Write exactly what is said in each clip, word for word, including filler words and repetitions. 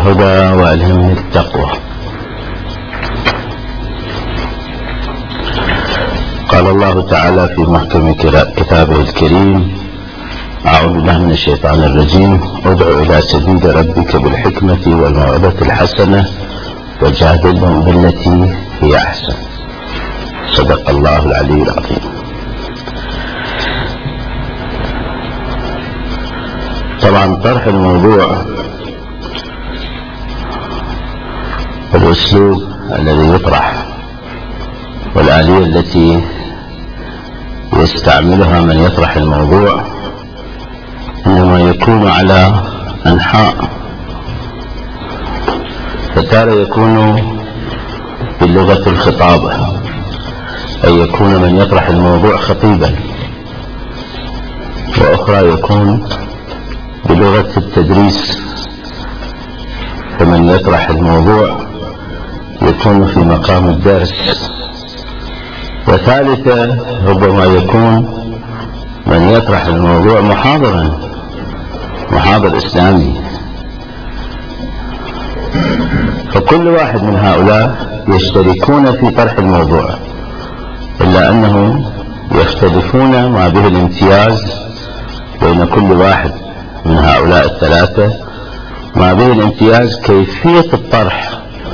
الهدى وألهمني التقوى. قال الله تعالى في محكم كتابه الكريم: أعوذ بالله من الشيطان الرجيم. ادع إلى سبيل ربك بالحكمة والموعظة الحسنة وجادلهم بالتي هي أحسن. صدق الله العلي العظيم. طبعا طرح الموضوع والأسلوب الذي يطرح والآلية التي يستعملها من يطرح الموضوع إنما يكون على أنحاء، فتارة يكون بلغة الخطابة، أي يكون من يطرح الموضوع خطيبا، وأخرى يكون بلغة التدريس، فمن يطرح الموضوع يكون في مقام الدرس، وثالثة ربما يكون من يطرح الموضوع محاضرا، محاضر إسلامي. فكل واحد من هؤلاء يشتركون في طرح الموضوع، إلا أنهم يختلفون ما به الامتياز بين كل واحد من هؤلاء الثلاثة، ما به الامتياز كيفية الطرح،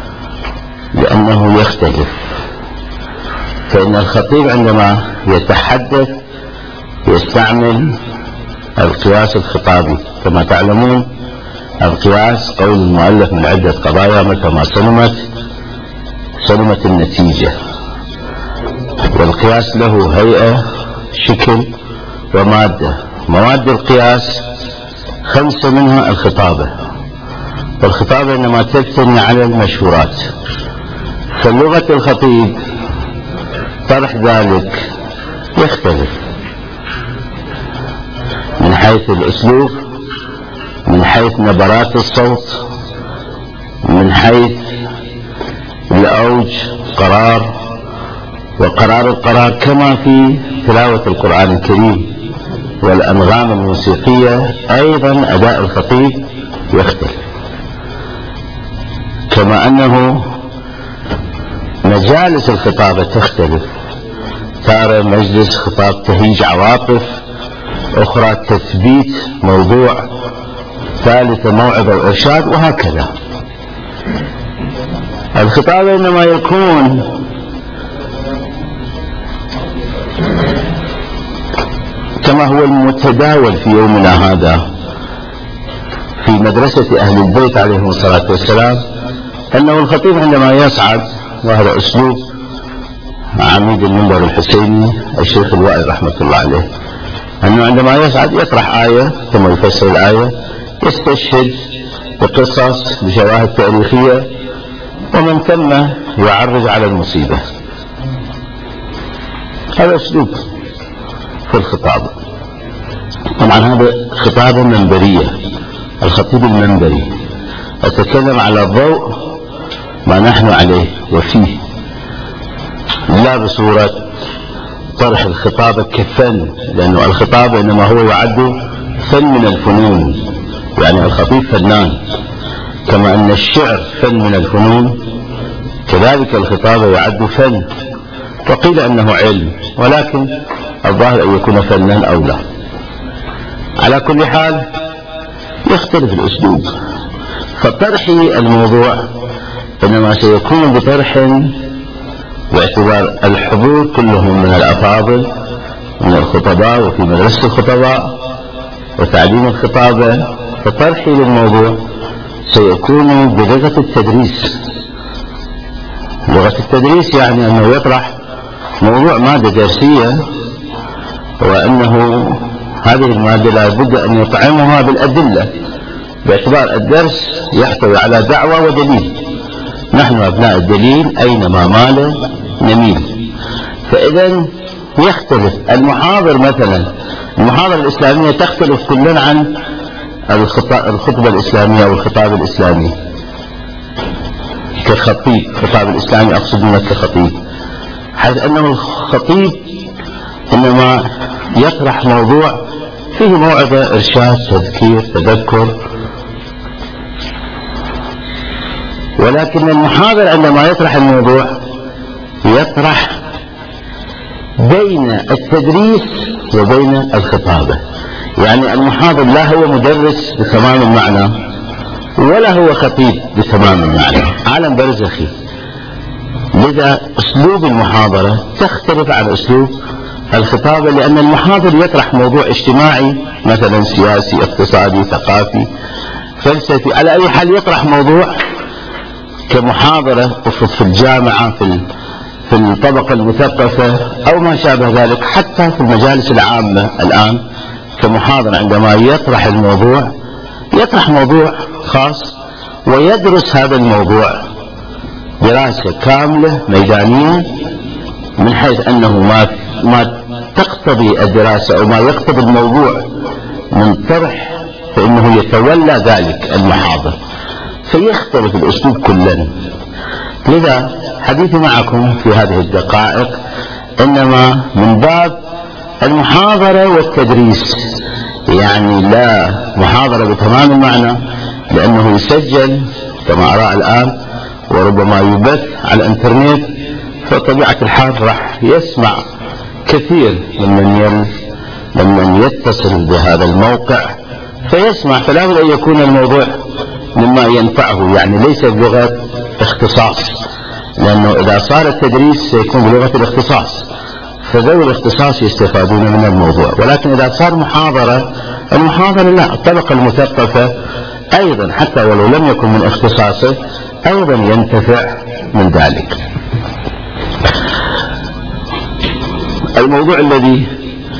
لأنه يختلف. فإن الخطيب عندما يتحدث يستعمل القياس الخطابي. كما تعلمون القياس قول المؤلف من عدة قضايا متى ما سلمت سلمت النتيجة، والقياس له هيئة، شكل، ومادة. مواد القياس خمسة منها الخطابة، والخطابة إنما تبتني على المشهورات، فلغة الخطيب طرح ذلك يختلف من حيث الأسلوب، من حيث نبرات الصوت، من حيث الأوج، قرار وقرار القرار، كما في تلاوة القرآن الكريم والأنغام الموسيقية أيضا أداء الخطيب يختلف. كما أنه مجالس الخطابة تختلف، تارة مجلس خطاب تهيج عواطف، أخرى تثبيت موضوع، ثالثة موعظة وإرشاد، وهكذا. الخطاب إنما يكون كما هو المتداول في يومنا هذا في مدرسة أهل البيت عليهم الصلاة والسلام، أنه الخطيب عندما يصعد، وهذا أسلوب عميد المنبر الحسيني الشيخ الوائي رحمة الله عليه، أنه عندما يصعد يطرح آية ثم يفسر الآية، يستشهد بقصص بشواهد تاريخية، ومن ثم يعرج على المصيبة. هذا أسلوب في الخطاب. طبعا هذا خطابة منبرية، الخطيب المنبري. أتكلم على ضوء ما نحن عليه وفيه، لا بصورة طرح الخطابة كفن، لأنه الخطابة إنما هو يعد فن من الفنون، يعني الخطيب فنان، كما أن الشعر فن من الفنون، كذلك الخطابة يعد فن، وقيل أنه علم، ولكن الظاهر أن يكون فنا أو لا. على كل حال يختلف الأسلوب، فطرحي الموضوع إنما سيكون بطرح باعتبار الحضور كلهم من الأفاضل من الخطباء وفي مدرسة الخطباء وتعليم الخطابة، فطرحي للموضوع سيكون بلغة التدريس. لغة التدريس يعني أنه يطرح موضوع مادة درسية، وأنه هذه المادة لا بد أن يطعمها بالأدلة، باعتبار الدرس يحتوي على دعوة ودليل. نحن أبناء الدليل، أينما مال نميل. فإذا يختلف المحاضر، مثلا المحاضرة الإسلامية تختلف كلا عن الخطبة الإسلامية أو الخطاب الإسلامي كخطيب. الخطاب الإسلامي أقصد منه كخطيب، حيث أنه الخطيب إنما يطرح موضوع فيه موعظة، إرشاد، تذكير، تذكر، ولكن المحاضر عندما يطرح الموضوع يطرح بين التدريس وبين الخطابة. يعني المحاضر لا هو مدرس بتمام المعنى ولا هو خطيب بتمام المعنى، عالم برزخي. لذا أسلوب المحاضرة تختلف عن أسلوب الخطابة، لأن المحاضر يطرح موضوع اجتماعي مثلا سياسي، اقتصادي، ثقافي، فلسفي، على أي حال يطرح موضوع كمحاضرة أفرض في الجامعة، في في الطبقة المثقفة أو ما شابه ذلك، حتى في المجالس العامة الآن كمحاضرة عندما يطرح الموضوع يطرح موضوع خاص ويدرس هذا الموضوع دراسة كاملة ميدانية، من حيث أنه ما ما تقتضي الدراسة أو ما يقتضي الموضوع من طرح فإنه يتولى ذلك المحاضر، فيختلف الأسلوب كلا. لذا حديثي معكم في هذه الدقائق إنما من باب المحاضرة والتدريس، يعني لا محاضرة بتمام المعنى لأنه يسجل كما أرى الآن وربما يبث على الانترنت، فطبيعة الحال راح يسمع كثير ممن ممن يتصل بهذا الموقع فيسمع، فلا بد أن يكون الموضوع مما ينفعه، يعني ليس بلغة اختصاص، لأنه إذا صار التدريس سيكون بلغة الاختصاص، فذوي الاختصاص يستفادون من الموضوع. ولكن إذا صار محاضرة، المحاضرة لا، الطبقة المثقفة أيضا حتى ولو لم يكن من اختصاصه أيضا ينتفع من ذلك. الموضوع الذي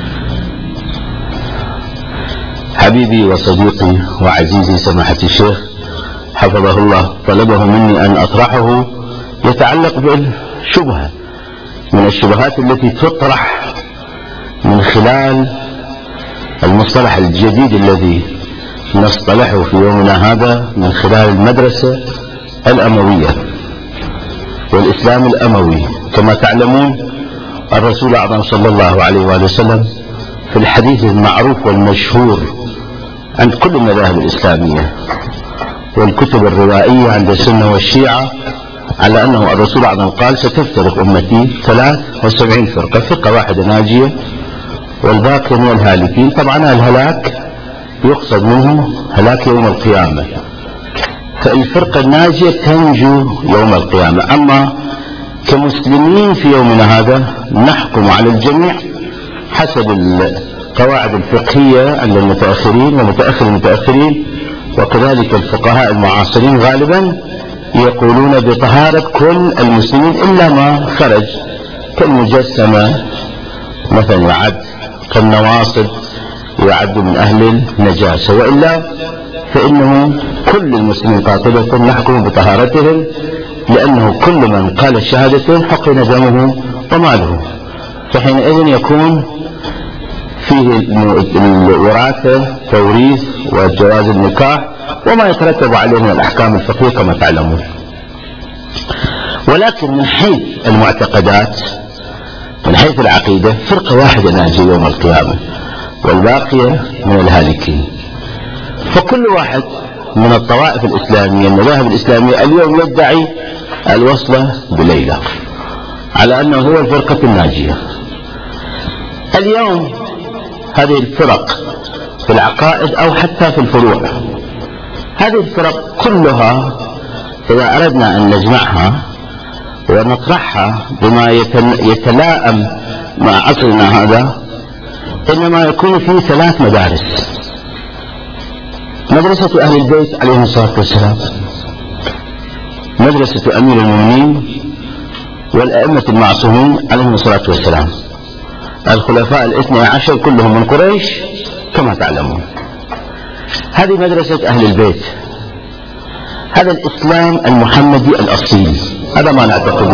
حبيبي وصديقي وعزيزي سماحة الشيخ حفظه الله طلبه مني أن أطرحه يتعلق بالشبهة من الشبهات التي تطرح من خلال المصطلح الجديد الذي نصطلحه في يومنا هذا من خلال المدرسة الأموية والإسلام الأموي. كما تعلمون الرسول الأعظم صلى الله عليه وآله وسلم في الحديث المعروف والمشهور عند كل المذاهب الإسلامية والكتب الروائية عند السنة والشيعة على أنه الرسول الأعظم قال: ستفترق أمتي ثلاث وسبعين فرقة، فرقة واحدة ناجية والباقي من الهالكين. طبعا الهلاك يقصد منه هلاك يوم القيامة، فالفرقة الناجية تنجو يوم القيامة. أما كمسلمين في يومنا هذا نحكم على الجميع حسب القواعد الفقهية عند المتأخرين ومتأخر المتأخرين، وكذلك الفقهاء المعاصرين غالبا يقولون بطهارة كل المسلمين إلا ما خرج كالمجسمة مثلا يعد، كالنواصب يعد من أهل النجاسة، وإلا فإنه كل المسلمين قاطبة نحكم بطهارتهم، لأنه كل من قال الشهادتين حقن دمه وماله، فحينئذ يكون فيه الوراثة توريث وجواز النكاح وما يترتب عليه من الأحكام الفقهية كما تعلمون. ولكن من حيث المعتقدات، من حيث العقيدة، فرقة واحدة ناجية يوم القيامة والباقية من الهالكين. فكل واحد من الطوائف الإسلامية المذاهب الإسلامية اليوم يدعي الوصلة بليلى على أنه هو الفرقة الناجية. اليوم هذه الفرق في العقائد أو حتى في الفروع، هذه الفرق كلها إذا أردنا أن نجمعها ونطرحها بما يتلائم مع عصرنا هذا، إنما يكون فيه ثلاث مدارس: مدرسة أهل البيت عليهم الصلاة والسلام، مدرسة أمير المؤمنين والأئمة المعصومين عليهم الصلاة والسلام، الخلفاء الاثنى عشر كلهم من قريش كما تعلمون. هذه مدرسة أهل البيت، هذا الإسلام المحمدي الأصيل، هذا ما نعتقده.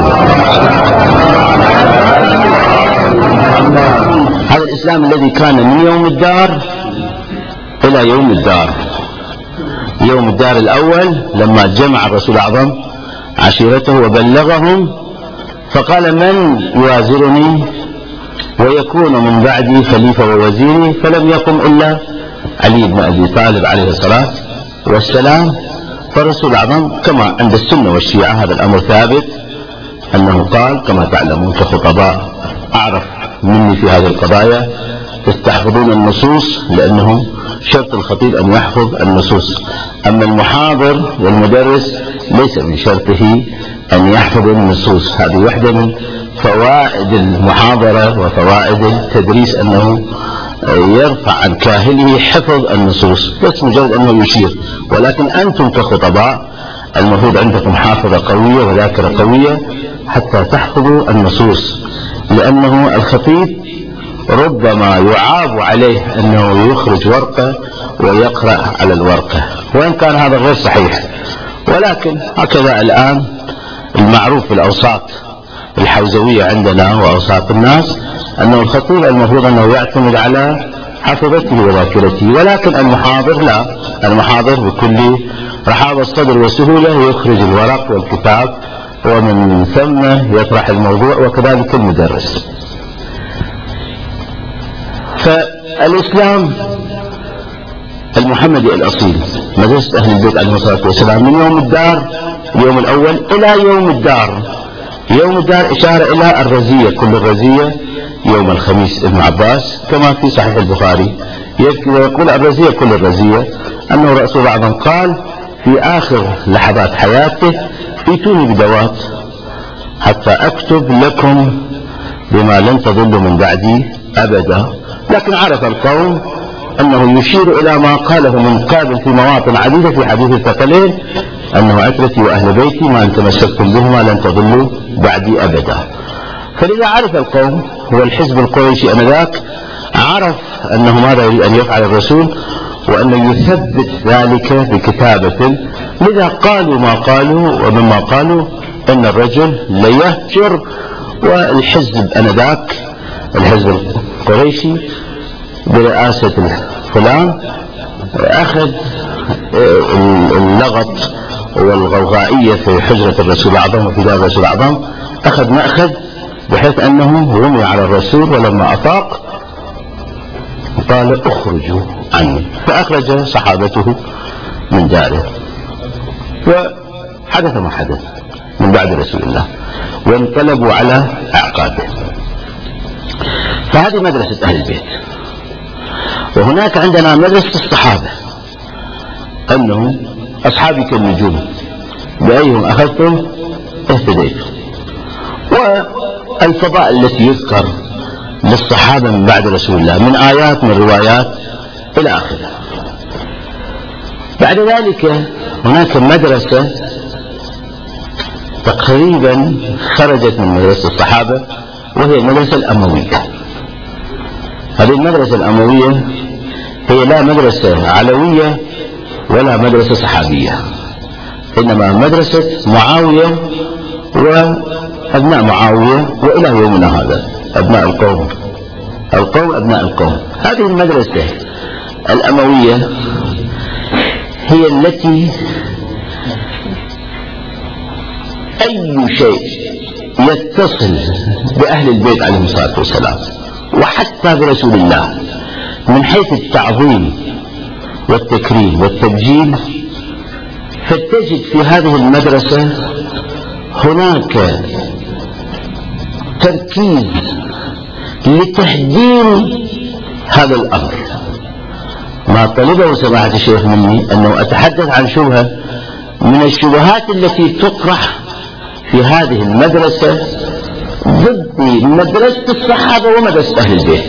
هذا الإسلام الذي كان من يوم الدار إلى يوم الدار. يوم الدار الأول لما جمع الرسول الأعظم عشيرته وبلغهم فقال: من يوازرني ويكون من بعدي خليفة ووزيري؟ فلم يقم إلا علي بن أبي طالب عليه الصلاة والسلام فالرسول الأعظم كما عند السنة والشيعة هذا الأمر ثابت، أنه قال كما تعلمون كخطباء أعرف مني في هذه القضايا تستحفظون النصوص، لأنه شرط الخطيب أن يحفظ النصوص، أما المحاضر والمدرس ليس من شرطه أن يحفظ النصوص. هذه واحدة من فوائد المحاضرة وفوائد التدريس، أنه يرفع عن كاهله حفظ النصوص، بس مجرد أنه يشير. ولكن أنتم كخطباء المفروض عندكم حافظة قوية وذاكرة قوية حتى تحفظوا النصوص، لأنه الخطيب ربما يعاب عليه أنه يخرج ورقة ويقرأ على الورقة، وإن كان هذا غير صحيح. ولكن هكذا الآن المعروف في الأوساط الحوزوية عندنا وأوساط الناس، أنه الخطيب المفروض أنه يعتمد على حفظته وذاكرته، ولكن المحاضر لا، المحاضر بكل رحاب الصدر وسهولة يخرج الورق والكتاب ومن ثم يطرح الموضوع، وكذلك المدرس. فالإسلام المحمدي الأصيل مدرسة أهل البيت عليه الصلاة والسلام من يوم الدار، اليوم الأول إلى يوم الدار. يوم الدار إشارة إلى الرزية، كل الرزية يوم الخميس. ابن عباس كما في صحيح البخاري يقول الرزية كل الرزية، أنه الرسول الأعظم قال في آخر لحظات حياته ائتوني بدوات حتى أكتب لكم بما لن تضلوا من بعدي أبدا. لكن عرف القوم أنه يشير إلى ما قاله من قابل في مواطن عديدة في حديث الثقلين، أنه عترتي وأهل بيتي ما أن تمسكتم بهما لن تضلوا بعدي أبدا. فلذا عرف القوم والحزب القريشي أنذاك عرف أنه ماذا يريد أن يفعل الرسول، وأنه يثبت ذلك بكتابة. لذا قالوا ما قالوا، ومما قالوا أن الرجل ليهجر. والحزب أنذاك الحزب القريشي برئاسة فلان أخذ اللغط والغوغائية في حجرة الرسول الأعظم وفي دار الرسول الأعظم، أخذ مأخذ بحيث أنه رمي على الرسول، ولما أفاق قال اخرجوا عني، فأخرج صحابته من داره. وحدث ما حدث من بعد رسول الله، وانقلبوا على أعقابه. فهذه مدرسة أهل البيت. وهناك عندنا مدرسة الصحابة، أنهم أصحابي كالنجوم بأيهم أخذتم اهتديتم. والفضائل التي يذكر للصحابة من بعد رسول الله من آيات من روايات إلى آخره. بعد ذلك هناك مدرسة تقريبا خرجت من مدرسة الصحابة، وهي المدرسة الأموية. هذه المدرسة الأموية هي لا مدرسة علوية ولا مدرسة صحابية، إنما مدرسة معاوية وأبناء معاوية وإلى يومنا هذا أبناء القوم، القوم أبناء القوم. هذه المدرسة الأموية هي التي أي شيء يتصل بأهل البيت عليهم الصلاة والسلام وحتى برسول الله من حيث التعظيم والتكريم والتبجيل، فتجد في هذه المدرسة هناك تركيز لتهديم هذا الأمر. ما طلبه سماحة الشيخ مني أنه أتحدث عن شبهة من الشبهات التي تطرح في هذه المدرسة ضد مدرسة الصحابة ومدرسة أهل البيت.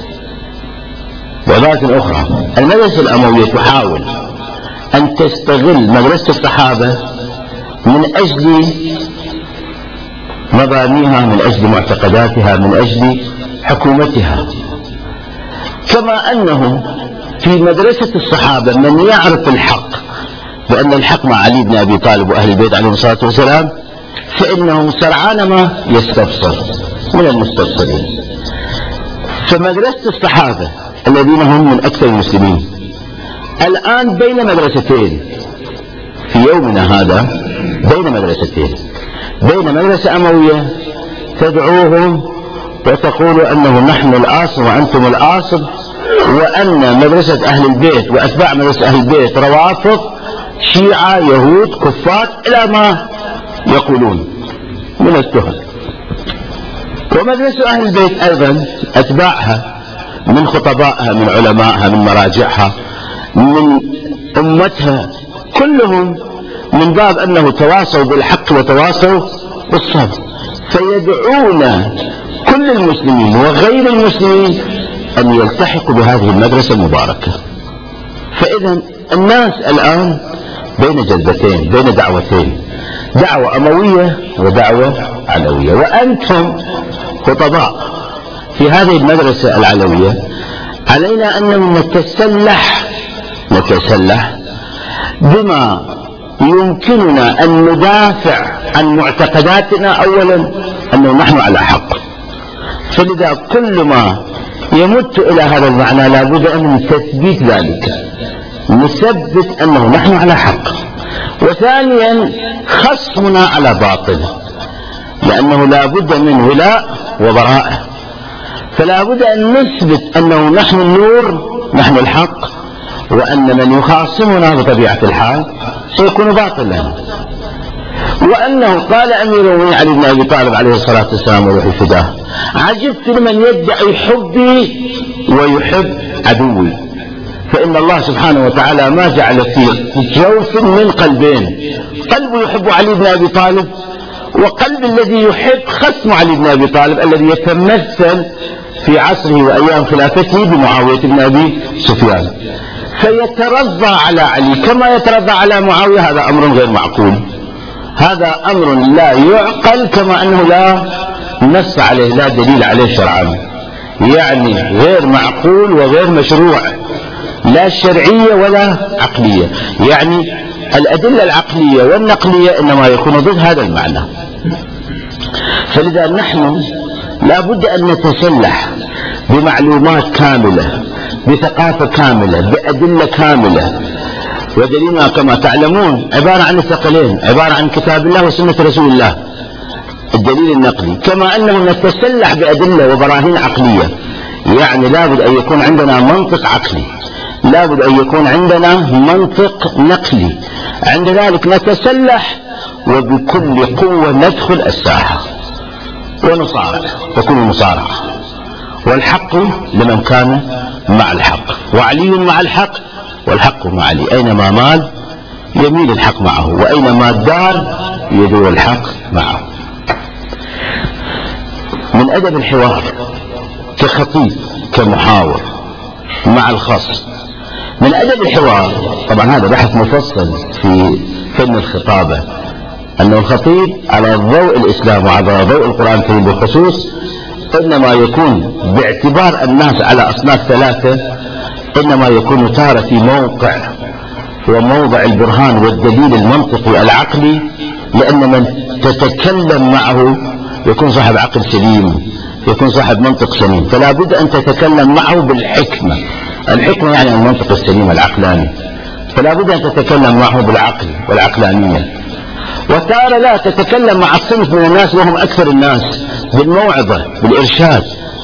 بعبارة أخرى، المدرسة الأموية تحاول أن تستغل مدرسة الصحابة من أجل مبانيها، من أجل معتقداتها، من أجل حكومتها. كما أنه في مدرسة الصحابة من يعرف الحق بأن الحق مع علي بن أبي طالب وأهل البيت عليهم الصلاة والسلام، فإنه سرعان ما يستبصر من المستبصرين. فمدرسة الصحابة الذين هم من أكثر المسلمين الآن بين مدرستين في يومنا هذا، بين مدرستين، بين مدرسة أموية تدعوهم وتقول أنه نحن الأصل وأنتم الأصل، وأن مدرسة أهل البيت وأتباع مدرسة أهل البيت روافض، شيعة يهود كفار إلى ما يقولون من التهم. ومدرسة أهل البيت أيضا أتباعها من خطبائها من علمائها من مراجعها من أمتها كلهم من باب أنه تواصوا بالحق وتواصوا بالصبر، فيدعون كل المسلمين وغير المسلمين أن يلتحقوا بهذه المدرسة المباركة. فإذا الناس الآن بين جذبتين بين دعوتين، دعوة أموية ودعوة علوية، وأنتم خطباء في هذه المدرسة العلوية. علينا أن نتسلح نتسلح بما يمكننا أن ندافع عن معتقداتنا. أولا أنه نحن على حق، فلذا كل ما يمت إلى هذا المعنى لابد من تثبيت ذلك، نثبت أنه نحن على حق. وثانيا خصمنا على باطل، لأنه لابد من ولاء وبراء، فلا بد أن نثبت أنه نحن النور نحن الحق، وأن من يخاصمنا بطبيعة الحال سيكون باطلا. وأنه قال أمير المؤمنين علي بن أبي طالب عليه الصلاة والسلام وروحي فداه: عجبت لمن يدعي حبي ويحب عدوي، فإن الله سبحانه وتعالى ما جعل في جوف من قلبين، قلب يحب علي بن أبي طالب وقلب الذي يحب خصم علي بن أبي طالب الذي يتمثل في عصره وأيام خلافته بمعاوية بن أبي سفيان، فيترضى على علي كما يترضى على معاوية. هذا أمر غير معقول، هذا أمر لا يعقل، كما أنه لا نص عليه لا دليل عليه شرعا، يعني غير معقول وغير مشروع، لا شرعية ولا عقلية. يعني الأدلة العقلية والنقلية إنما يكون ضد هذا المعنى. فلذا نحن لا بد أن نتسلح بمعلومات كاملة، بثقافة كاملة، بأدلة كاملة. ودليلنا كما تعلمون عبارة عن الثقلين، عبارة عن كتاب الله وسنة رسول الله، الدليل النقلي، كما أنه نتسلح بأدلة وبراهين عقلية. يعني لابد أن يكون عندنا منطق عقلي، لابد أن يكون عندنا منطق نقلي، عند ذلك نتسلح وبكل قوة ندخل الساحة ونصارع، تكون المصارعة، والحق لمن كان مع الحق، وعلي مع الحق والحق مع علي، أينما مال يميل الحق معه، وأينما دار يدور الحق معه. من أدب الحوار كخطيب كمحاور مع الخصم، من أدب الحوار طبعا هذا بحث مفصل في فن الخطابة، أن الخطيب على ضوء الإسلام وعلى ضوء القرآن الكريم بالخصوص إنما يكون باعتبار الناس على أصناف ثلاثة، إنما يكون تارة في موقع وموضع البرهان والدليل المنطقي العقلي، لأن من تتكلم معه يكون صاحب عقل سليم، يكون صاحب منطق سليم، فلا بد أن تتكلم معه بالحكمة. الحكمة يعني المنطق السليم العقلاني، فلا بد أن تتكلم معه بالعقل والعقلانية. وتارة لا تتكلم مع الصنف من الناس وهم أكثر الناس بالموعظة بالإرشاد.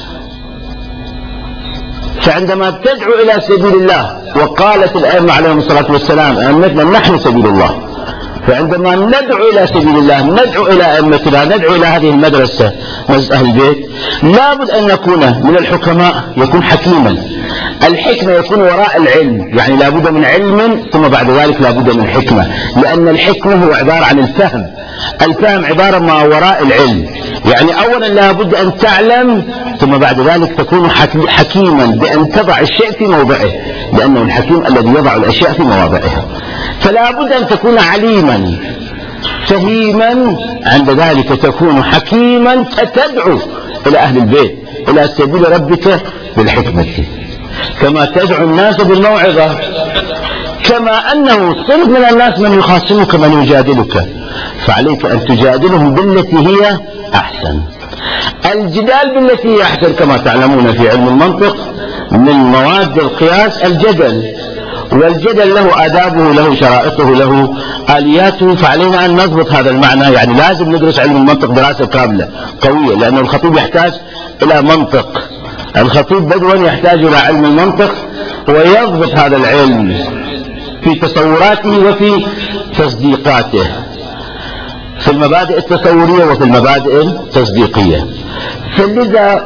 فعندما تدعو إلى سبيل الله، وقالت الأئمة عليهم الصلاة والسلام أئمتنا نحن سبيل الله، فعندما ندعو إلى سبيل الله، ندعو إلى أئمتنا، ندعو إلى هذه المدرسة مدرسة أهل البيت، لابد أن نكون من الحكماء، يكون حكيما. الحكمة يكون وراء العلم، يعني لابد من علم ثم بعد ذلك لابد من حكمة، لأن الحكمة هو عبارة عن الفهم، الفهم عبارة ما وراء العلم. يعني أولا لابد أن تعلم ثم بعد ذلك تكون حكيما بأن تضع الشيء في موضعه، لأنه الحكيم الذي يضع الأشياء في مواضعها. فلا بد أن تكون عليما فهيما، عند ذلك تكون حكيما فتدعو إلى أهل البيت إلى سبيل ربك بالحكمة، كما تدعو الناس بالموعظة، كما أنه صنف من الناس من يخاصمك من يجادلك، فعليك أن تجادلهم بالتي هي أحسن. الجدال بالتي هي أحسن كما تعلمون في علم المنطق من مواد القياس الجدل، والجدل له آدابه، له شرائطه، له آلياته، فعلينا أن نضبط هذا المعنى. يعني لازم ندرس علم المنطق دراسة كاملة قوية، لأن الخطيب يحتاج إلى منطق، الخطيب بدوا يحتاج إلى علم المنطق ويضبط هذا العلم في تصوراته وفي تصديقاته، في المبادئ التصورية وفي المبادئ التصديقية. فلذا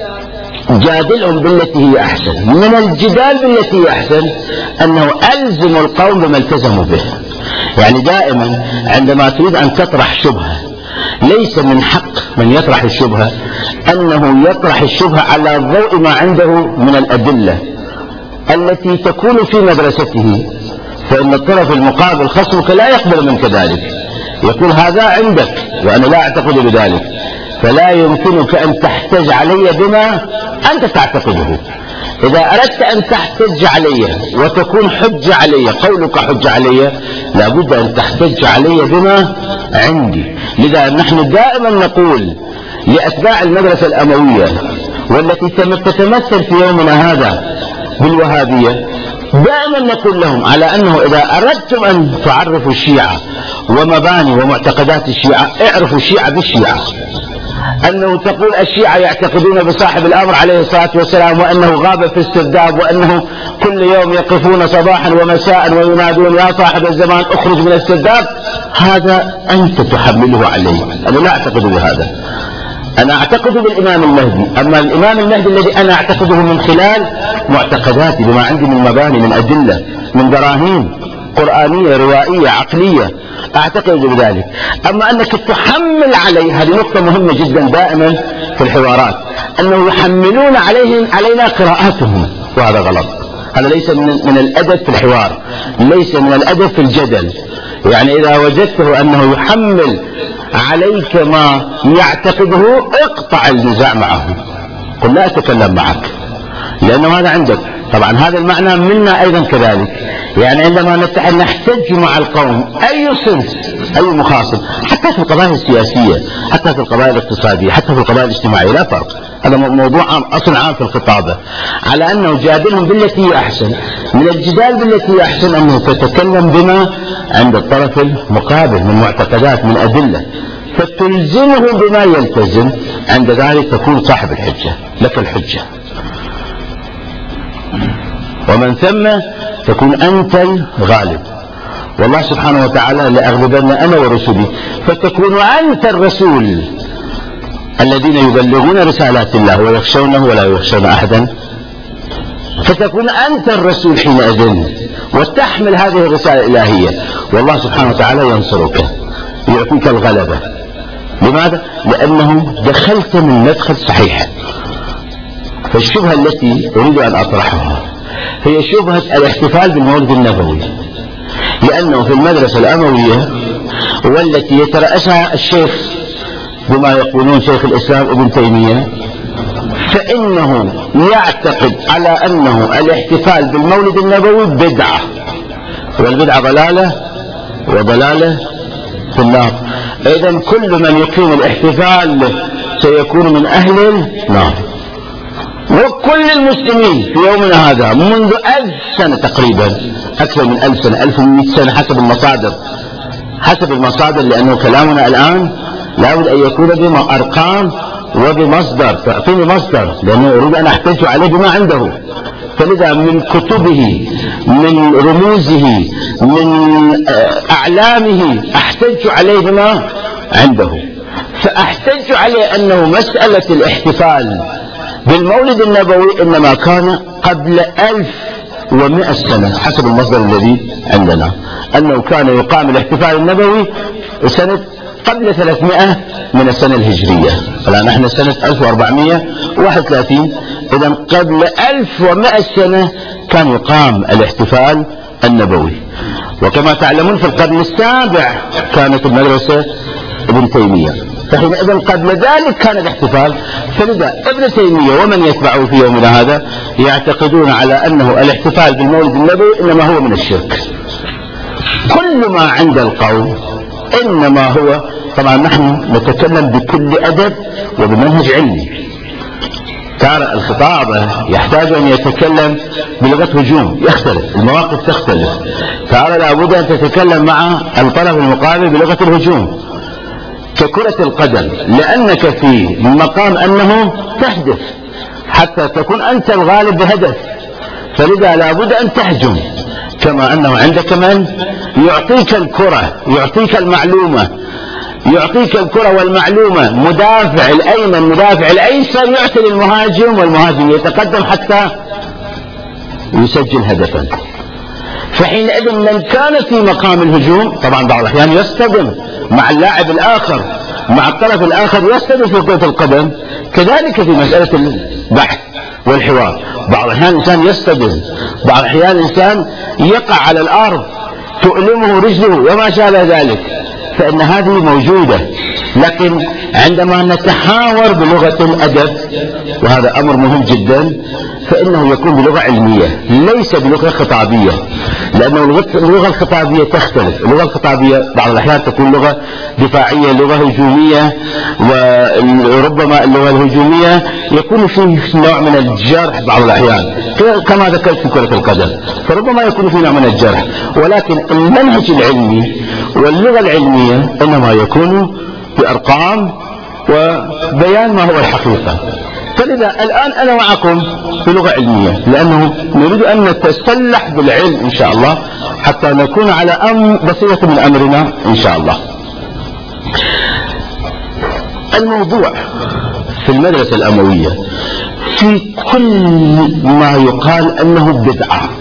جادلهم بالتي هي أحسن. من الجدال بالتي هي أحسن أنه ألزم القوم بما التزموا به. يعني دائما عندما تريد أن تطرح شبهة، ليس من حق من يطرح الشبهة أنه يطرح الشبهة على ضوء ما عنده من الأدلة التي تكون في مدرسته، فإن الطرف المقابل خصمك لا يقبل منك ذلك، يقول هذا عندك وأنا لا أعتقد بذلك، فلا يمكنك أن تحتج علي بما أنت تعتقده. إذا أردت أن تحتج علي وتكون حجة علي، قولك حجة علي، لابد أن تحتج علي بما عندي. لذا نحن دائما نقول لأتباع المدرسة الأموية والتي تتمثل في يومنا هذا بالوهابية، دائما نقول لهم على أنه إذا أردتم أن تعرفوا الشيعة ومباني ومعتقدات الشيعة، اعرفوا الشيعة بالشيعة. أنه تقول الشيعة يعتقدون بصاحب الأمر عليه الصلاة والسلام، وأنه غاب في السرداب، وأنه كل يوم يقفون صباحا ومساء وينادون يا صاحب الزمان اخرج من السرداب. هذا أنت تحمله علي، أنا لا أعتقد بهذا. أنا أعتقد بالإمام المهدي، أما الإمام المهدي الذي أنا أعتقده من خلال معتقداتي بما عندي من مباني، من أدلة، من براهين قرآنية روائية عقلية، أعتقد بذلك. أما أنك تحمل علي، هذه نقطة مهمة جدا دائما في الحوارات، أنه يحملون عليهم علينا قراءاتهم، وهذا غلط. هذا ليس من, من الأدب في الحوار، ليس من الأدب في الجدل. يعني إذا وجدته أنه يحمل عليك ما يعتقده، اقطع النزاع معه، قل لا أتكلم معك، لأنه هذا عندك. طبعا هذا المعنى منا أيضا كذلك. يعني عندما نتحد نحتج مع القوم، أي صنف، أي مخاصم، حتى في القضايا السياسية، حتى في القضايا الاقتصادية، حتى في القضايا الاجتماعية، لا فرق. هذا موضوع عام، أصل عام في الخطابة، على أنه جادلهم بالتي هي أحسن. من الجدال بالتي هي أحسن أنه تتكلم بما عند الطرف المقابل من معتقدات، من أدلة، فتلزمه بما يلتزم. عند ذلك تكون صاحب الحجة، لك الحجة، ومن ثم تكون أنت الغالب. والله سبحانه وتعالى لأغلبن أنا ورسلي، فتكون أنت الرسول الذين يبلغون رسالات الله ويخشونه ولا يخشون أحدا، فتكون أنت الرسول حينئذ وتحمل هذه الرسالة الإلهية، والله سبحانه وتعالى ينصرك، يعطيك الغلبة. لماذا؟ لأنه دخلت من مدخل صحيح. فالشبهة التي أريد أن أطرحها هي شبهة الاحتفال بالمولد النبوي، لأنه في المدرسة الأموية والتي يترأسها الشيخ بما يقولون شيخ الإسلام ابن تيمية، فإنه يعتقد على أنه الاحتفال بالمولد النبوي بدعة، والبدعة ضلالة، وضلالة في النار. إذن كل من يقيم الاحتفال سيكون من أهل النار. وكل المسلمين في يومنا هذا منذ ألف سنة تقريبا، أكثر من ألف سنة، ألف ومئة سنة حسب المصادر، حسب المصادر، لأنه كلامنا الآن لابد أن يكون بما أرقام وبمصدر، تعطيني مصدر، لأنه أريد أن أحتج عليه بما عنده. فلذا من كتبه، من رموزه، من أعلامه أحتج عليه بما عنده. فأحتج عليه أنه مسألة الاحتفال بالمولد النبوي إنما كان قبل ألف ومئة سنة حسب المصدر الذي عندنا، أنه كان يقام الاحتفال النبوي سنة قبل ثلاثمائة من السنة الهجرية. الآن نحن سنة ألف وأربعمائة وواحد وثلاثين، إذن قبل ألف ومئة سنة كان يقام الاحتفال النبوي. وكما تعلمون في القرن السابع كانت المدرسة ابن تيمية، فحينئذ قبل ذلك كان الاحتفال. فلذا ابن تيمية ومن يتبعه في يومنا هذا يعتقدون على أنه الاحتفال بالمولد النبوي إنما هو من الشرك. كل ما عند القوم إنما هو، طبعا نحن نتكلم بكل أدب وبمنهج علمي. ترى الخطابة يحتاج أن يتكلم بلغة هجوم، يختلف المواقف، تختلف. ترى لابد أن تتكلم مع الطرف المقابل بلغة الهجوم ككرة القدم، لأنك في مقام أنه تهدف حتى تكون أنت الغالب بهدف، فلذا لابد أن تهجم. كما أنه عندك من يعطيك الكرة، يعطيك المعلومة، يعطيك الكرة والمعلومة، مدافع الأيمن مدافع الأيسر يعطي للمهاجم، والمهاجم يتقدم حتى يسجل هدفا. فحينئذ من كان في مقام الهجوم طبعا بعض الأحيان يصطدم مع اللاعب الآخر، مع الطرف الآخر يصطدم في كرة القدم، كذلك في مسألة البحث والحوار بعض الأحيان الإنسان يصطدم، بعض الأحيان الإنسان يقع على الأرض تؤلمه رجله وما شابه ذلك، فإن هذه موجودة. لكن عندما نتحاور بلغة الأدب، وهذا أمر مهم جدا، فإنه يكون بلغة علمية ليس بلغة خطابية، لأنه اللغة الخطابية تختلف. اللغة الخطابية بعض الأحيان تكون لغة دفاعية، لغة هجومية، وربما اللغة الهجومية يكون فيه نوع من الجرح بعض الأحيان كما ذكرت في كرة القدم، فربما يكون فيه نوع من الجرح. ولكن المنهج العلمي واللغة العلمية إنما يكون بأرقام وبيان ما هو الحقيقة. فلذا الآن أنا معكم بلغة علمية، لأنه نريد أن نتسلح بالعلم إن شاء الله حتى نكون على أم بصيرة من أمرنا إن شاء الله. الموضوع في المدرسة الأموية في كل ما يقال أنه بدعة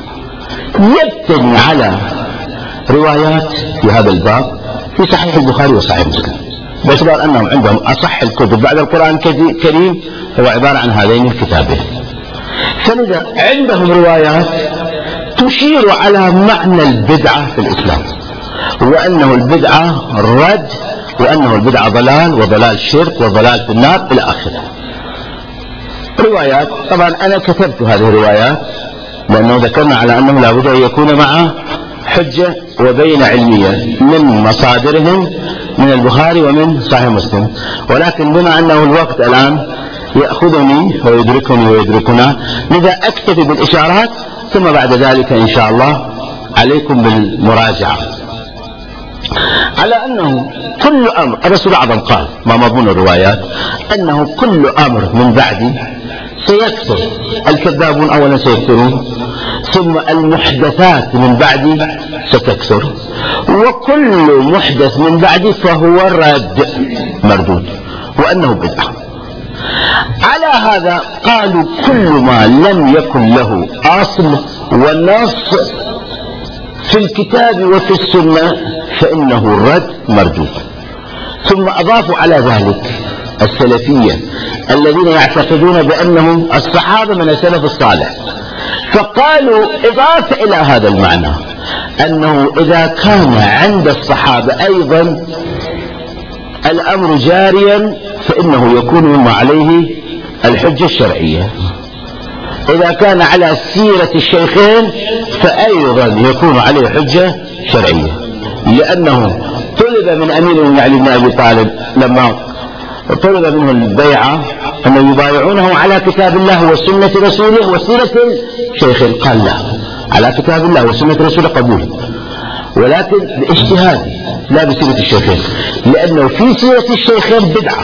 يبتني على روايات في هذا الباب في صحيح البخاري وصحيح مسلم، باعتبار أنهم عندهم أصح الكتب بعد القرآن الكريم هو عبارة عن هذين الكتابين. فلذا عندهم روايات تشير على معنى البدعة في الإسلام، وأنه البدعة رد، وأنه البدعة ضلال، وضلال شرك، وضلال في النار إلى آخره. روايات طبعا أنا كتبت هذه الروايات لأنه ذكرنا على أنه لا بد أن يكون مع حجة وبينة علمية من مصادرهم من البخاري ومن صحيح مسلم، ولكن بما أنه الوقت الآن يأخذني ويدركني ويدركنا، لذا أكتفي بالإشارات، ثم بعد ذلك إن شاء الله عليكم بالمراجعة. على أنه كل أمر الرسول الأعظم قال ما مضمون الروايات أنه كل أمر من بعدي سيكثر، الكذابون أولا سيكثرون، ثم المحدثات من بعدي ستكثر، وكل محدث من بعدي فهو رد مردود، وأنه بدعة. على هذا قالوا كل ما لم يكن له أصل ونص في الكتاب وفي السنة فإنه الرد مردود. ثم أضافوا على ذلك السلفية الذين يعتقدون بأنهم الصحابة من السلف الصالح، فقالوا إضافة إلى هذا المعنى أنه إذا كان عند الصحابة أيضا الأمر جاريا فإنه يكون مما عليه الحجة الشرعية، إذا كان على سيرة الشيخين فأيضا يكون عليه حجة شرعية، لأنه طلب من أمير المؤمنين علي بن أبي طالب لما طلب منه البيعة أن يبايعونه على كتاب الله وسنة رسوله وسيرة الشيخين، قال لا، على كتاب الله وسنة رسوله قبول، ولكن باجتهاد لا بسيرة الشيخين، لأنه في سيرة الشيخين بدعة.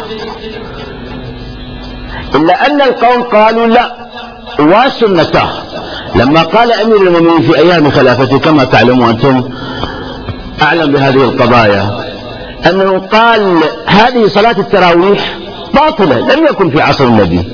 إلا أن القوم قالوا لا وسنته. لما قال أمير المؤمنين في أيام خلافته كما تعلمون أنتم أعلم بهذه القضايا، أنه قال هذه صلاة التراويح باطلة لم يكن في عصر النبي،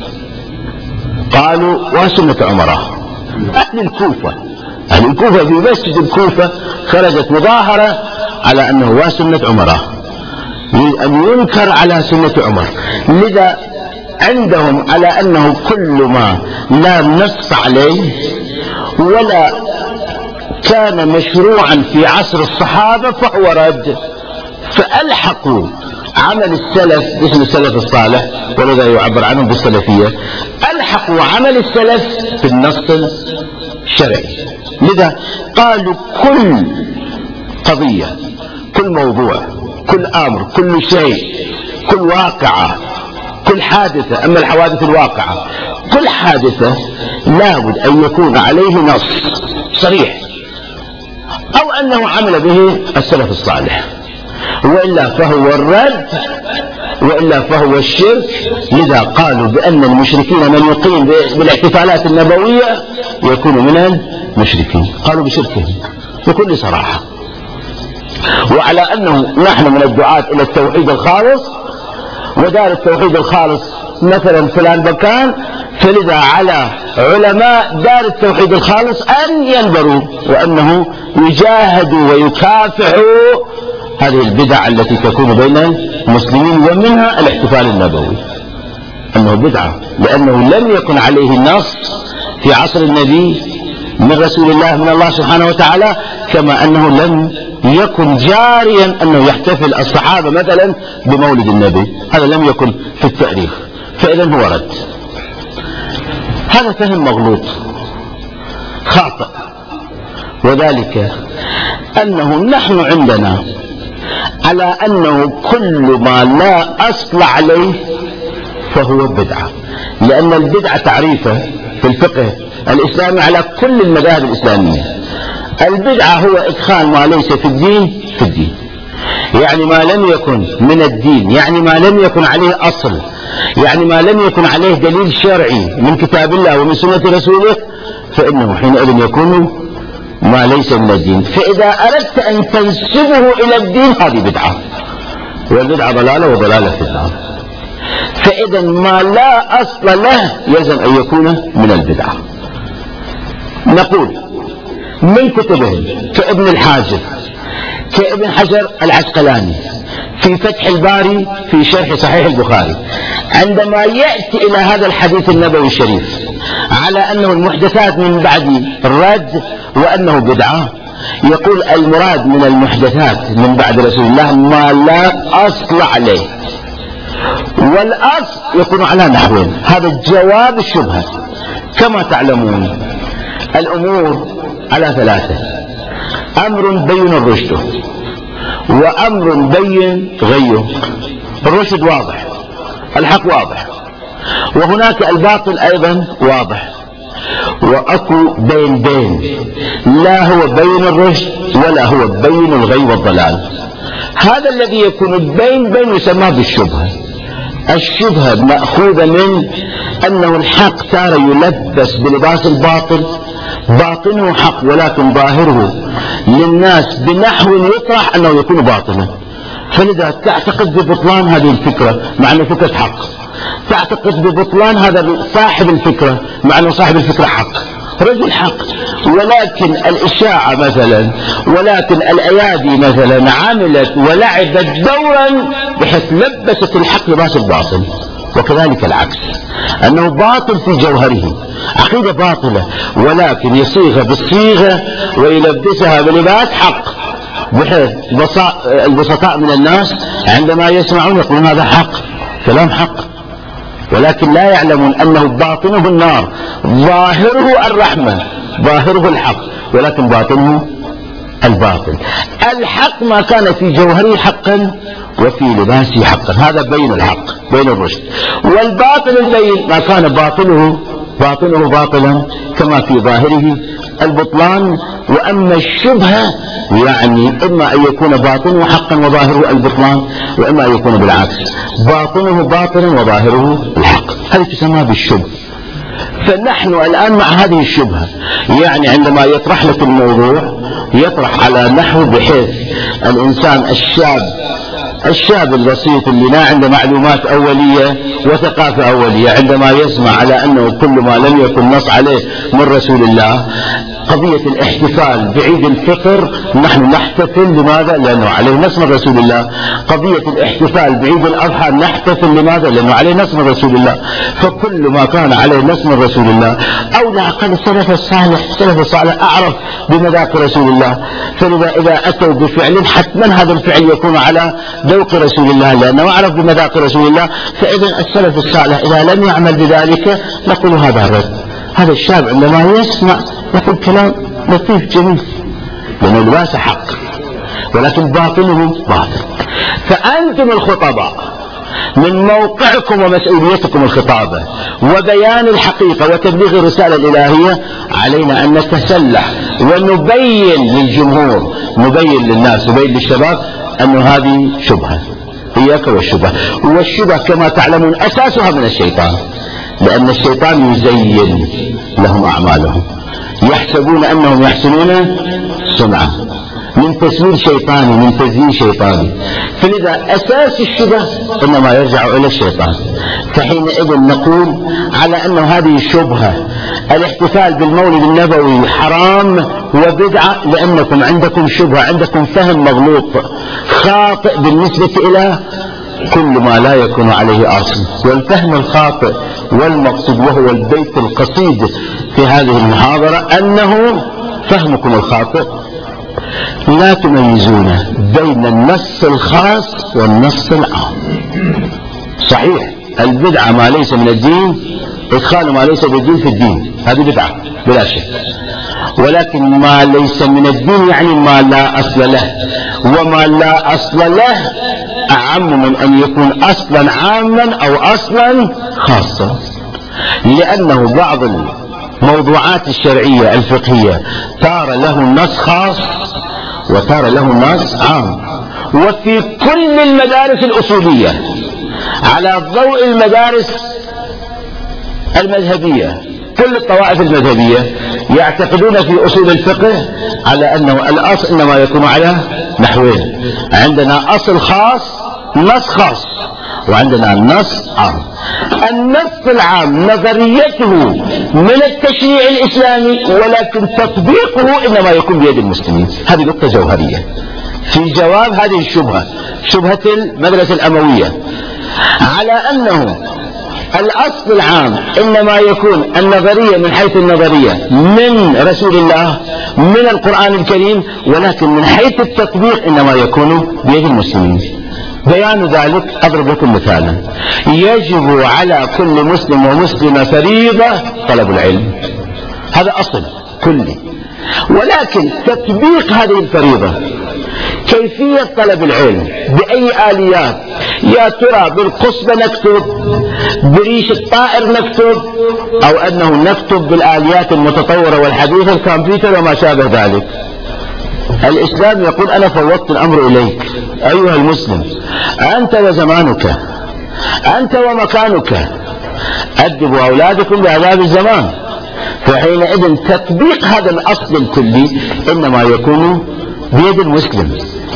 قالوا وسنة عمره. أهل الكوفة أهل الكوفة في مسجد الكوفة خرجت مظاهرة على أنه وسنة عمره، أن ينكر على سنة عمر. لذا عندهم على أنه كل ما لا نص عليه ولا كان مشروعا في عصر الصحابة فهو رد، فألحقوا عمل السلف باسم السلف الصالح، ولذا يعبر عنهم بالسلفية، ألحقوا عمل السلف بالنص الشرعي. لذا قالوا كل قضية، كل موضوع، كل أمر، كل شيء، كل واقعة، كل حادثة، أما الحوادث الواقعة، كل حادثة لابد أن يكون عليه نص صريح أو أنه عمل به السلف الصالح، وإلا فهو الرد وإلا فهو الشرك. لذا قالوا بأن المشركين من يقيم بالاحتفالات النبوية يكون من المشركين، قالوا بشركهم بكل صراحة. وعلى أنه نحن من الدعاة إلى التوحيد الخالص، ودار التوحيد الخالص مثلا فلان مكان، فلذا على علماء دار التوحيد الخالص أن ينبروا وأنه يجاهدوا ويكافحوا هذه البدع التي تكون بين المسلمين، ومنها الاحتفال النبوي أنه بدعة، لأنه لم يكن عليه النص في عصر النبي من رسول الله من الله سبحانه وتعالى، كما أنه لم يكن جاريا أنه يحتفل الصحابة مثلا بمولد النبي، هذا لم يكن في التاريخ، فإذا هو رد. هذا فهم مغلوط خاطئ، وذلك أنه نحن عندنا على أنه كل ما لا أصل عليه فهو بدعة، لأن البدعة تعريفه في الفقه الإسلامي على كل المذاهب الإسلامية. البدعة هو إدخال ما ليس في الدين في الدين، يعني ما لم يكن من الدين، يعني ما لم يكن عليه أصل، يعني ما لم يكن عليه دليل شرعي من كتاب الله ومن سنة رسوله، فإنه حينئذ يكون ما ليس من الدين. فإذا أردت أن تنسبه إلى الدين هذه بدعة، والبدعة ضلالة وضلالة في النار. فإذا ما لا أصل له يلزم أن يكون من البدعة. نقول من كتبهم كابن الحاجب، كابن حجر العسقلاني في فتح الباري في شرح صحيح البخاري، عندما يأتي إلى هذا الحديث النبوي الشريف على أنه المحدثات من بعد الرد وأنه بدعة، يقول المراد من المحدثات من بعد رسول الله ما لا أصل عليه، والأصل يكون على نحوين. هذا الجواب الشبهة. كما تعلمون الأمور على ثلاثة: أمر بين رشده، وأمر بين غيه. الرشد واضح، الحق واضح، وهناك الباطل أيضا واضح، وأكو بين بين، لا هو بين الرشد ولا هو بين الغي والضلال. هذا الذي يكون بين بين يسمى بالشبهة. الشبهة مأخوذة من أنه الحق تارة يلبس بلباس الباطل، باطنه حق ولكن ظاهره للناس بنحو يطرح أنه يكون باطلا، فلذا تعتقد ببطلان هذه الفكرة مع أنه فكرة حق، تعتقد ببطلان هذا صاحب الفكرة مع أنه صاحب الفكرة حق، رجل حق، ولكن الإشاعة مثلا، ولكن الأيادي مثلا عملت ولعبت دورا بحيث لبست الحق لباس الباطل. وكذلك العكس، أنه باطل في جوهره، عقيدة باطلة، ولكن يصيغها بالصيغة ويلبسها بلباس حق، بحيث البسطاء من الناس عندما يسمعون يقولون هذا حق، كلام حق، ولكن لا يعلمون أنه باطنه النار، ظاهره الرحمة، ظاهره الحق، ولكن باطنه الباطل. الحق ما كان في جوهره حقا وفي لباسه حقا، هذا بين الحق بين الرشد. والباطل البين ما كان باطنه باطنه باطلا كما في ظاهره البطلان. وأما الشبهة يعني إما أن يكون باطنه حقا وظاهره البطلان، وإما أن يكون بالعكس، باطنه باطلا وظاهره الحق، هذه تسمى بالشبهة. فنحن الآن مع هذه الشبهة، يعني عندما يطرح لك الموضوع يطرح على نحو بحيث الإنسان الشاب الشاب البسيط اللي ما عنده معلومات أولية وثقافة أولية، عندما يسمع على أنه كل ما لم يكن نص عليه من رسول الله، قضية الاحتفال بعيد الفطر نحن نحتفل، لماذا؟ لأنه عليه نص من رسول الله. قضية الاحتفال بعيد الأضحى نحتفل، لماذا؟ لأنه عليه نص من رسول الله. فكل ما كان عليه نص من رسول الله، أو لا أقل السلف الصالح السلف الصالح أعرف بمذاق رسول الله، فلذا إذا أتوا بفعل حتما هذا الفعل يكون على ذوق رسول الله، لأنه أعرف بمذاق رسول الله. فإذا السلف الصالح إذا لم يعمل بذلك نقول هذا الرد. هذا الشاب عندما يسمع يقول كلام لطيف جميل، لأنه لباس حق ولكن باطنه باطل. فأنتم الخطباء من موقعكم ومسؤوليتكم الخطابة وبيان الحقيقة وتبليغ الرسالة الإلهية، علينا أن نتسلح ونبين للجمهور، نبين للناس، نبين للشباب أن هذه شبهة، إياك والشبه. والشبه كما تعلمون أساسها من الشيطان، لأن الشيطان يزين لهم أعمالهم، يحسبون أنهم يحسنون صنعا، من تسويل شيطاني، من تزيين شيطاني. فلذا أساس الشبه إنما يرجع إلى الشيطان. فحينئذ نقول على أن هذه الشبهة الاحتفال بالمولد النبوي حرام وبدعة، لأنكم عندكم شبهة، عندكم فهم مغلوط خاطئ بالنسبة إلى كل ما لا يكون عليه أصل. والفهم الخاطئ والمقصود وهو البيت القصيد في هذه المحاضرة أنه فهمكم الخاطئ لا تميزون بين النص الخاص والنص العام. صحيح البدعة ما ليس من الدين، إدخال ما ليس بالدين في الدين، هذه بدعة بلا شك، ولكن ما ليس من الدين يعني ما لا أصل له، وما لا أصل له أعم من أن يكون أصلا عاما أو أصلا خاصا، لأنه بعض الموضوعات الشرعية الفقهية تارة له نص خاص وتارة له نص عام. وفي كل المدارس الأصولية على ضوء المدارس المذهبية، كل الطوائف المذهبية يعتقدون في أصول الفقه على أنه الأصل إنما يكون على نحوين: عندنا أصل خاص نص خاص، وعندنا نص عام. النص العام نظريته من التشريع الإسلامي، ولكن تطبيقه إنما يكون بيد المسلمين. هذه نقطة جوهرية في جواب هذه الشبهة، شبهة المدرسة الأموية، على أنه الأصل العام إنما يكون النظرية من حيث النظرية من رسول الله من القرآن الكريم، ولكن من حيث التطبيق إنما يكون بيد المسلمين. بيان ذلك أضرب لكم مثالا: يجب على كل مسلم ومسلمة فريضة طلب العلم، هذا أصل كلي، ولكن تطبيق هذه الفريضة، كيفية طلب العلم بأي آليات؟ يا ترى بالقصبة نكتب، بريش الطائر نكتب، أو أنه نكتب بالآليات المتطورة والحديثة الكمبيوتر وما شابه ذلك؟ الإسلام يقول: أنا فوضت الأمر إليك أيها المسلم، أنت وزمانك، أنت ومكانك، أدبوا أولادكم بآداب الزمان. فحينئذ تطبيق هذا الأصل الكلي إنما يكون بيد المسلم.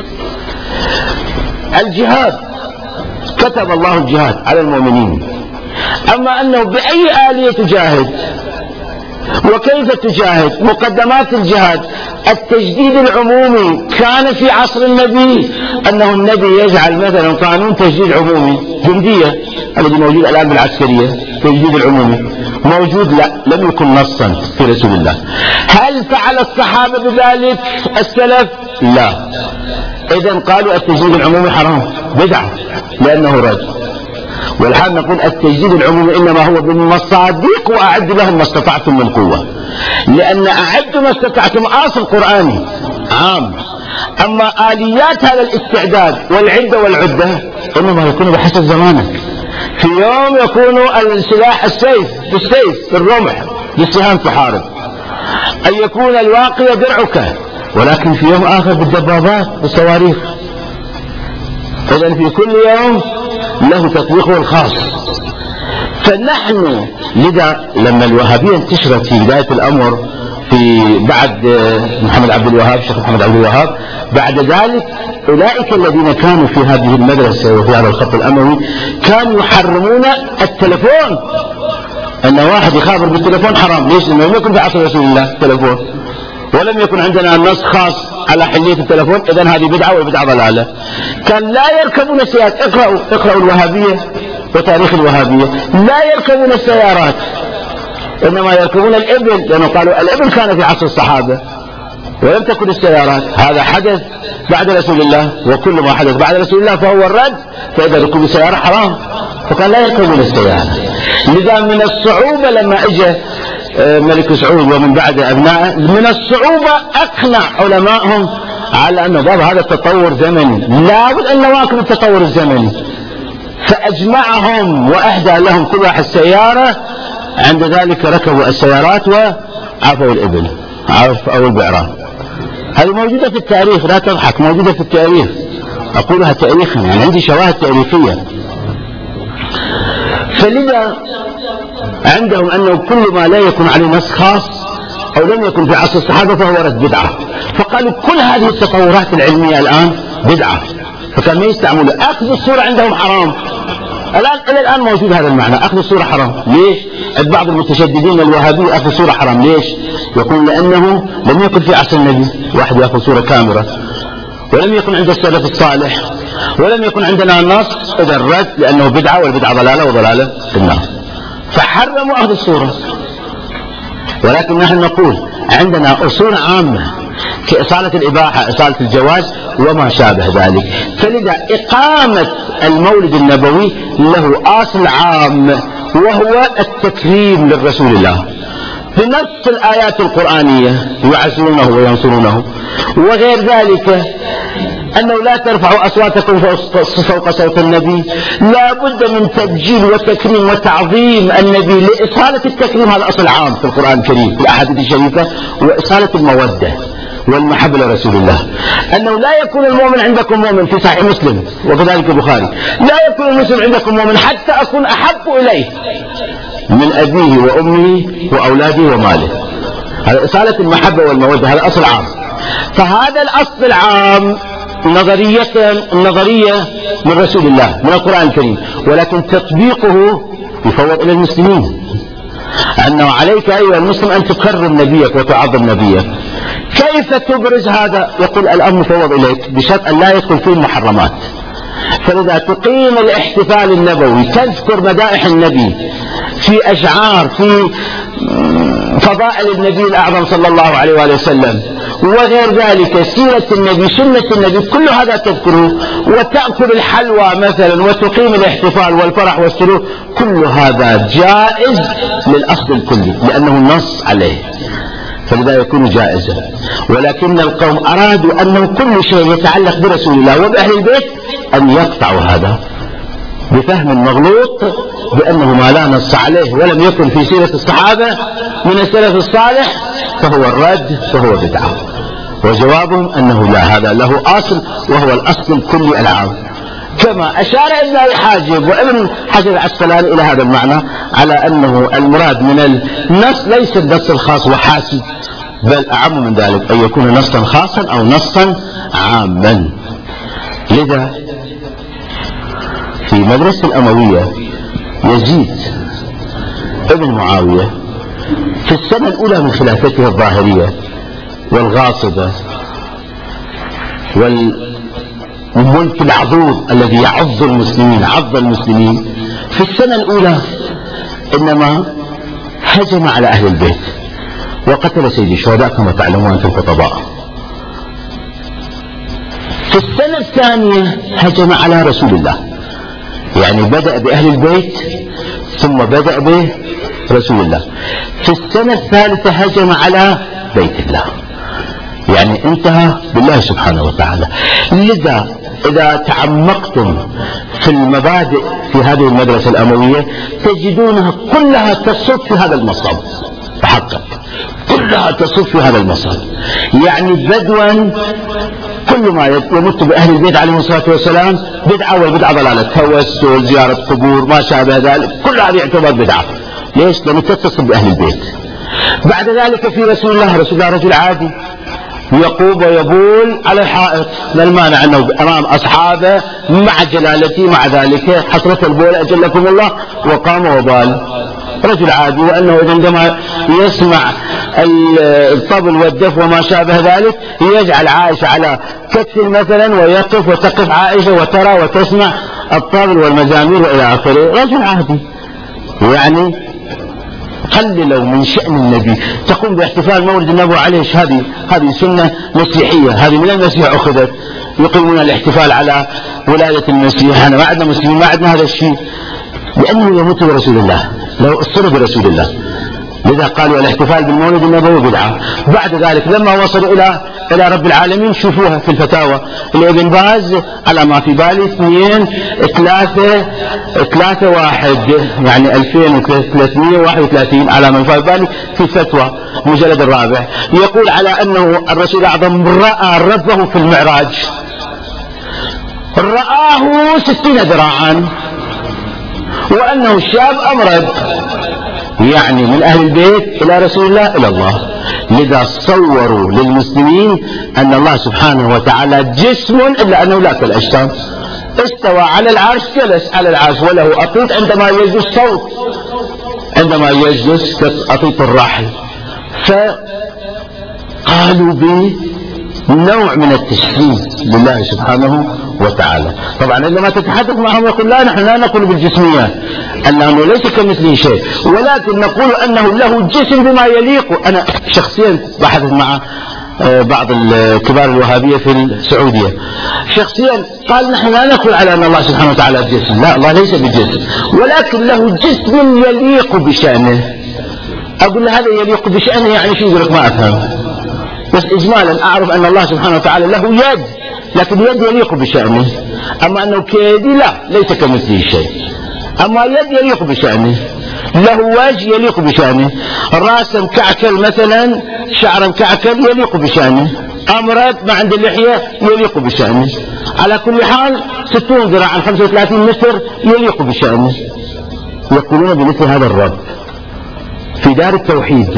الجهاد كتب الله الجهاد على المؤمنين، أما أنه بأي آلية تجاهد وكيف تجاهد، مقدمات الجهاد، التجديد العمومي كان في عصر النبي، أنه النبي يجعل مثلا قانون تجديد عمومي، جندية الذي موجود الآن بالعسكرية، تجديد العمومي موجود؟ لا، لم يكن نصا في رسول الله. هل فعل الصحابة بذلك السلف؟ لا. إذن قالوا التجديد العمومي حرام بدعة لأنه رد. والحال نقول التجديد العمومي إنما هو بالمصادق، وأعد لهم ما استطعتم من قوة، لأن أعد ما استطعتم أصل قرآني عام. أما آليات هذا الاستعداد والعدة والعدة إنما يكون بحسب زمانك. في يوم يكون السلاح السيف بالسيف، بالرمح بالسهام تحارب، أن يكون الواقية درعك، ولكن في يوم آخر بالدبابات بالصواريخ. إذن في كل يوم له تطبيقه الخاص. فنحن لذا لما الوهابية انتشرت في بداية الأمر في بعد محمد عبد الوهاب، الشيخ محمد عبد الوهاب، بعد ذلك أولئك الذين كانوا في هذه المدرسة وفي هذا الخط الأموي كانوا يحرمون التلفون، أن واحد يخابر بالتلفون حرام. ليش؟ لأنه لم يكن في عصر رسول الله تلفون، ولم يكن عندنا نص خاص على حلية التلفون، إذن هذه بدعة وبدعة ضلالة. كان لا يركبون السيارات، اقرأوا اقرأوا الوهابية وتاريخ الوهابية، لا يركبون السيارات، إنما يركبون الإبل، لأنه قالوا الإبل كان في عصر الصحابة ولم تكن السيارات. هذا حدث بعد رسول الله، وكل ما حدث بعد رسول الله فهو الرد، فإذا ركوب السيارة حرام، فكان لا يركبون السيارة. لذا من الصعوبة لما اجى ملك سعود ومن بعد أبنائه، من الصعوبة أقنع علمائهم على أن باب هذا التطور زمني، لا بد أن نواكب التطور الزمني. فأجمعهم وأهدى لهم كل واحد سيارة، عند ذلك ركبوا السيارات وعافوا الإبل عرف أو البعران. هذه موجودة في التاريخ، لا تضحك، موجودة في التاريخ. أقولها تاريخا، يعني عندي شواهد تاريخية. فلذا عندهم أنه كل ما لا يكون عليه نص خاص أو لم يكن في عصر الصحابة فهو رد بدعة. فقالوا كل هذه التطورات العلمية الآن بدعة، فكان ما يستعملوا. أخذ الصورة عندهم حرام. الآن إلى الآن موجود هذا المعنى، أخذ الصورة حرام. ليش؟ بعض المتشددين الوهابية أخذ الصورة حرام. ليش؟ يقول لأنه لم يكن في عصر النبي واحد يأخذ صورة كاملة، ولم يكن عند السلف الصالح، ولم يكن عندنا نص. إذا الرد لأنه بدعة، والبدعة ضلالة، وضلالة في النار، فحرموا أخذ الصورة. ولكن نحن نقول عندنا أصول عامة كإصالة الإباحة، إصالة الجواز، وما شابه ذلك. فلذا إقامة المولد النبوي له أصل عام، وهو التكريم للرسول الله بنص الآيات القرآنية يعزونه وينصرونه. وغير ذلك أنه لا ترفعوا أصواتكم فوق صوت النبي، لا بد من تبجيل وتكريم وتعظيم النبي لإصالة التكريم. هذا أصل عام في القرآن الكريم في الأحاديث الشريفة. وإصالة المودة والمحبة لرسول الله، أنه لا يكون المؤمن عندكم مؤمن في صحيح مسلم وكذلك البخاري، لا يكون المسلم عندكم مؤمن حتى أكون أحب إليه من أبيه وأمه وأولاده وماله. هذا إصالة المحبة والمودة، هذا أصل عام. فهذا الأصل العام نظرية النظرية من رسول الله من القرآن الكريم، ولكن تطبيقه يفوض إلى المسلمين، أنه عليك أيها المسلم أن تكرم نبيك وتعظم نبيك. كيف تبرز هذا؟ يقول الأمر مفوض إليك بشرط أن لا يدخل فيه المحرمات. فلذا تقيم الاحتفال النبوي، تذكر مدائح النبي في أشعار، في فضائل النبي الأعظم صلى الله عليه وآله وسلم، وغير ذلك سيرة النبي، سنة النبي، كل هذا تذكره. وتأكل الحلوى مثلا، وتقيم الاحتفال والفرح والسرور، كل هذا جائز للأخذ الكلي لأنه النص عليه، فلذا يكون جائزا. ولكن القوم أرادوا أنه كل شيء يتعلق برسول الله وبأهل البيت أن يقطعوا هذا بفهم مغلوط، بأنه ما لا نص عليه ولم يكن في سيرة الصحابة من السلف الصالح فهو الرد، فهو بدعة. وجوابهم أنه لا، هذا له أصل، وهو الأصل الكلي العام. كما أشار ابن الحاجب وابن حجر العسقلاني إلى هذا المعنى، على أنه المراد من النص ليس النص الخاص وحاسب، بل أعم من ذلك أن يكون نصا خاصا أو نصا عاما. لذا في مدرسة الأموية يزيد ابن معاوية في السنة الأولى من خلافته الظاهرية والغاصبة والملك العضوض الذي يعض المسلمين، عض المسلمين في السنة الأولى، إنما هجم على أهل البيت وقتل سيد الشهداء كما تعلمون في الخطباء. في السنة الثانية هجم على رسول الله، يعني بدأ بأهل البيت ثم بدأ برسول الله. في السنة الثالثة هجم على بيت الله، يعني انتهى بالله سبحانه وتعالى. لذا إذا تعمقتم في المبادئ في هذه المدرسة الأموية تجدونها كلها تصب في هذا المصب، حقا كلها تصب في هذا المصب. يعني بدوا كل ما يمت بأهل البيت عليهم الصلاة والسلام بدعة، والبدعة ضلالة، توسل، زيارة قبور، ما شابه ذلك، كل هذه يعتبر بدعة. ليش؟ لأنه تتصل بأهل البيت. بعد ذلك في رسول الله، رسول الله رجل عادي يقوم ويبول على الحائط، لا المانع أنه أمام أصحابه مع جلالته، مع ذلك حصلت البول أجلكم الله وقام وبال، رجل عادي. وأنه عندما يسمع الطبل والدف وما شابه ذلك يجعل عائشة على كتف مثلا ويقف وتقف عائشة وترى وتسمع الطبل والمزامير وإلى آخره، رجل عادي. يعني قللوا من شأن النبي، تقوم باحتفال مولد النبي عليه، هذه هذه سنة مسيحية، هذه من المسيح أخذت. يقيمون الاحتفال على ولادة المسيح، أنا ما عندنا مسلمين، ما عندنا هذا الشيء، لأنه يموت برسول الله، لو أصر برسول الله. لذا قالوا الاحتفال بالمولد النبوي بدعة. بعد ذلك لما وصلوا إلى إلى رب العالمين، شوفوها في الفتاوى لابن باز على ما في بالي اثنين ثلاثة ثلاثة واحد، يعني ألفين وثلاثمائة وواحد وثلاثين على ما في بالي في فتوى المجلد الرابع، يقول على أنه الرسول الأعظم رأى ربه في المعراج، رآه ستين ذراعا، وأنه الشاب أمرد، يعني من أهل البيت إلى رسول الله إلى الله. لذا صوروا للمسلمين أن الله سبحانه وتعالى جسم إلا أنه لا كالأجسام. استوى على العرش، جلس على العرش، وله أطيط عندما يجلس، صوت عندما يجلس كأطيط الراحل. فقالوا بنوع من التشبيه لله سبحانه وتعالى. طبعا عندما تتحدث معهم يقول لا، نحن لا نقول بالجسميات، أنه ليس كمثله شيء، ولكن نقول أنه له جسم بما يليق. أنا شخصيا بحثت مع بعض الكبار الوهابية في السعودية، شخصيا قال نحن لا نقول على أن الله سبحانه وتعالى جسم، لا، الله ليس بجسم، ولكن له جسم يليق بشأنه. أقول له هذا يليق بشأنه يعني شو؟ يقول لك ما أفهم، بس إجمالا أعرف أن الله سبحانه وتعالى له يد، لكن يد يليق بشأنه. أما أنه كيدي لا، ليس كمثله شيء. أما يد يليق بشأنه، له وجه يليق بشأنه، رأسا مكعكل مثلا، شعرا مكعكل يليق بشأنه، أمرد ما عند اللحية يليق بشأنه. على كل حال ستون ذراعا خمسة وثلاثين متر يليق بشأنه. يقولون بمثل هذا الرب في دار التوحيد،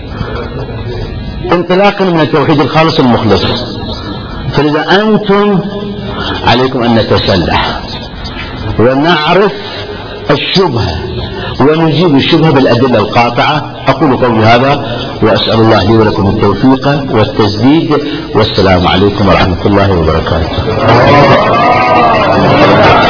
انطلاقا من التوحيد الخالص المخلص. فلذا أنتم عليكم أن نتسلح ونعرف الشبهة ونجيب الشبهة بالأدلة القاطعة. أقول قولي هذا وأسأل الله لي ولكم التوفيق والتسديد، والسلام عليكم ورحمة الله وبركاته.